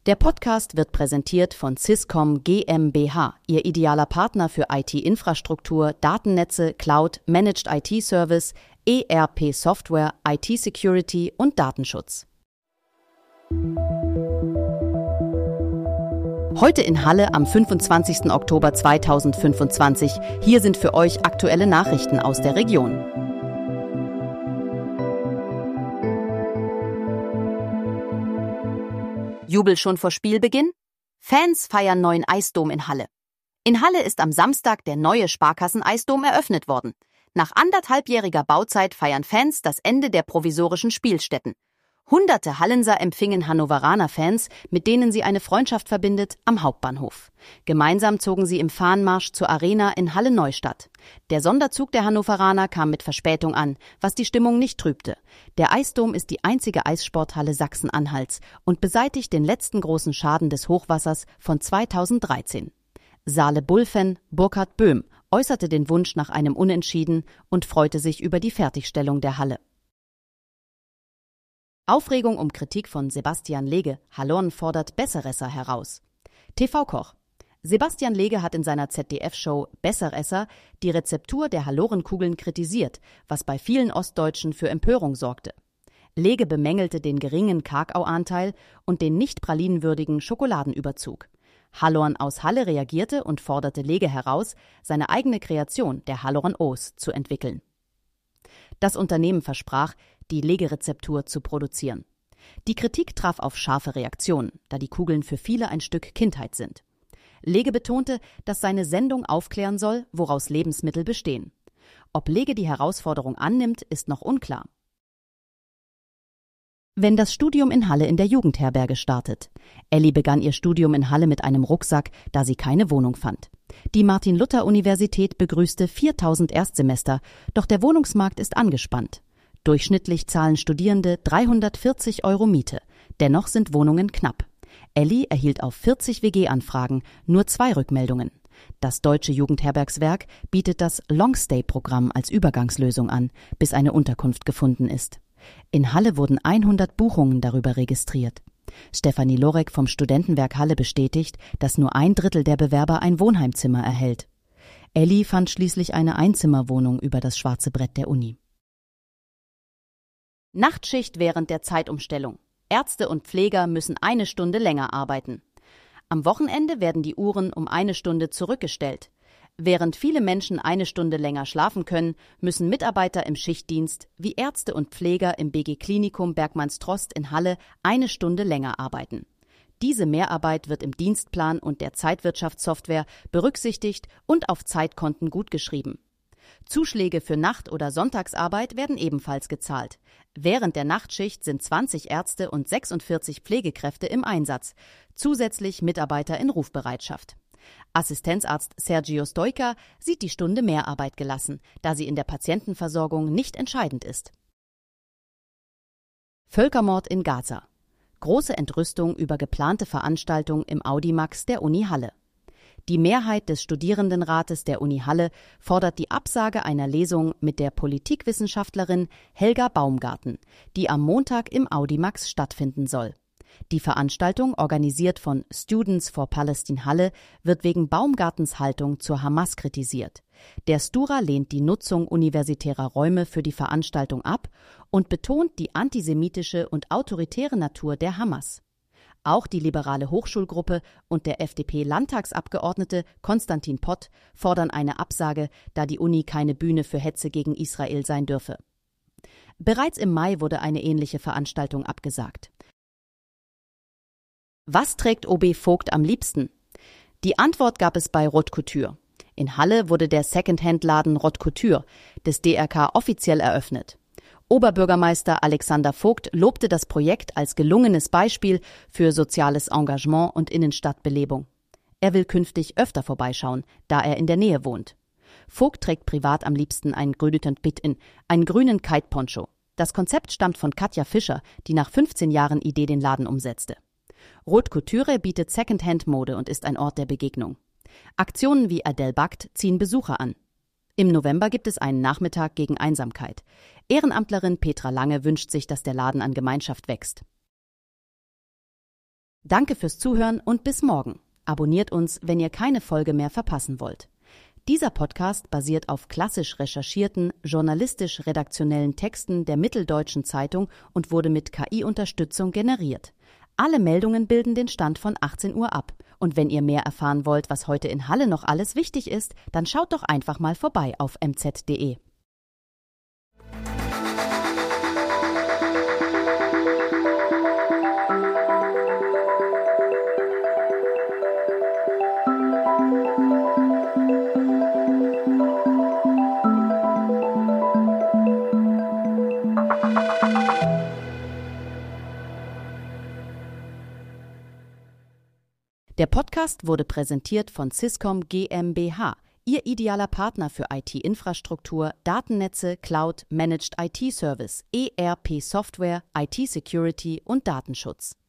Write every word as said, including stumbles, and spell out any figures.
Der Podcast wird präsentiert von Swisscom GmbH, Ihr idealer Partner für I T-Infrastruktur, Datennetze, Cloud, Managed I T-Service, E R P-Software, I T-Security und Datenschutz. Heute in Halle am fünfundzwanzigsten Oktober zweitausendfünfundzwanzig. Hier sind für euch aktuelle Nachrichten aus der Region. Jubel schon vor Spielbeginn? Fans feiern neuen Eisdom in Halle. In Halle ist am Samstag der neue Sparkassen-Eisdom eröffnet worden. Nach anderthalbjähriger Bauzeit feiern Fans das Ende der provisorischen Spielstätten. Hunderte Hallenser empfingen Hannoveraner-Fans, mit denen sie eine Freundschaft verbindet, am Hauptbahnhof. Gemeinsam zogen sie im Fahnenmarsch zur Arena in Halle-Neustadt. Der Sonderzug der Hannoveraner kam mit Verspätung an, was die Stimmung nicht trübte. Der Eisdom ist die einzige Eissporthalle Sachsen-Anhalts und beseitigt den letzten großen Schaden des Hochwassers von zweitausenddreizehn. Saale-Bull-Fan Burkhard Böhm äußerte den Wunsch nach einem Unentschieden und freute sich über die Fertigstellung der Halle. Aufregung um Kritik von Sebastian Lege. Hallorn fordert Besseresser heraus. T V-Koch. Sebastian Lege hat in seiner Z D F-Show Besseresser die Rezeptur der Hallorenkugeln kritisiert, was bei vielen Ostdeutschen für Empörung sorgte. Lege bemängelte den geringen Kakaoanteil und den nicht pralinenwürdigen Schokoladenüberzug. Hallorn aus Halle reagierte und forderte Lege heraus, seine eigene Kreation, der Hallorn O's, zu entwickeln. Das Unternehmen versprach, die Legerezeptur zu produzieren. Die Kritik traf auf scharfe Reaktionen, da die Kugeln für viele ein Stück Kindheit sind. Lege betonte, dass seine Sendung aufklären soll, woraus Lebensmittel bestehen. Ob Lege die Herausforderung annimmt, ist noch unklar. Wenn das Studium in Halle in der Jugendherberge startet. Elli begann ihr Studium in Halle mit einem Rucksack, da sie keine Wohnung fand. Die Martin-Luther-Universität begrüßte viertausend Erstsemester, doch der Wohnungsmarkt ist angespannt. Durchschnittlich zahlen Studierende dreihundertvierzig Euro Miete. Dennoch sind Wohnungen knapp. Elli erhielt auf vierzig W G-Anfragen nur zwei Rückmeldungen. Das Deutsche Jugendherbergswerk bietet das Longstay-Programm als Übergangslösung an, bis eine Unterkunft gefunden ist. In Halle wurden hundert Buchungen darüber registriert. Stefanie Lorek vom Studentenwerk Halle bestätigt, dass nur ein Drittel der Bewerber ein Wohnheimzimmer erhält. Elli fand schließlich eine Einzimmerwohnung über das schwarze Brett der Uni. Nachtschicht während der Zeitumstellung. Ärzte und Pfleger müssen eine Stunde länger arbeiten. Am Wochenende werden die Uhren um eine Stunde zurückgestellt. Während viele Menschen eine Stunde länger schlafen können, müssen Mitarbeiter im Schichtdienst wie Ärzte und Pfleger im B G Klinikum Bergmannstrost in Halle eine Stunde länger arbeiten. Diese Mehrarbeit wird im Dienstplan und der Zeitwirtschaftssoftware berücksichtigt und auf Zeitkonten gutgeschrieben. Zuschläge für Nacht- oder Sonntagsarbeit werden ebenfalls gezahlt. Während der Nachtschicht sind zwanzig Ärzte und sechsundvierzig Pflegekräfte im Einsatz, zusätzlich Mitarbeiter in Rufbereitschaft. Assistenzarzt Sergio Stoica sieht die Stunde Mehrarbeit gelassen, da sie in der Patientenversorgung nicht entscheidend ist. Völkermord in Gaza. Große Entrüstung über geplante Veranstaltung im Audimax der Uni Halle. Die Mehrheit des Studierendenrates der Uni Halle fordert die Absage einer Lesung mit der Politikwissenschaftlerin Helga Baumgarten, die am Montag im Audimax stattfinden soll. Die Veranstaltung, organisiert von Students for Palestine Halle, wird wegen Baumgartens Haltung zur Hamas kritisiert. Der Stura lehnt die Nutzung universitärer Räume für die Veranstaltung ab und betont die antisemitische und autoritäre Natur der Hamas. Auch die liberale Hochschulgruppe und der F D P-Landtagsabgeordnete Konstantin Pott fordern eine Absage, da die Uni keine Bühne für Hetze gegen Israel sein dürfe. Bereits im Mai wurde eine ähnliche Veranstaltung abgesagt. Was trägt O B Vogt am liebsten? Die Antwort gab es bei Haute Couture. In Halle wurde der Secondhand-Laden Haute Couture des D R K offiziell eröffnet. Oberbürgermeister Alexander Vogt lobte das Projekt als gelungenes Beispiel für soziales Engagement und Innenstadtbelebung. Er will künftig öfter vorbeischauen, da er in der Nähe wohnt. Vogt trägt privat am liebsten einen grünen Bit-In, einen grünen Kite-Poncho. Das Konzept stammt von Katja Fischer, die nach fünfzehn Jahren Idee den Laden umsetzte. Haute Couture bietet Secondhand-Mode und ist ein Ort der Begegnung. Aktionen wie Adele backt ziehen Besucher an. Im November gibt es einen Nachmittag gegen Einsamkeit. Ehrenamtlerin Petra Lange wünscht sich, dass der Laden an Gemeinschaft wächst. Danke fürs Zuhören und bis morgen. Abonniert uns, wenn ihr keine Folge mehr verpassen wollt. Dieser Podcast basiert auf klassisch recherchierten, journalistisch-redaktionellen Texten der Mitteldeutschen Zeitung und wurde mit K I-Unterstützung generiert. Alle Meldungen bilden den Stand von achtzehn Uhr ab. Und wenn ihr mehr erfahren wollt, was heute in Halle noch alles wichtig ist, dann schaut doch einfach mal vorbei auf m z punkt d e. Der Podcast wurde präsentiert von Syscom GmbH, Ihr idealer Partner für I T-Infrastruktur, Datennetze, Cloud, Managed I T-Service, E R P-Software, I T-Security und Datenschutz.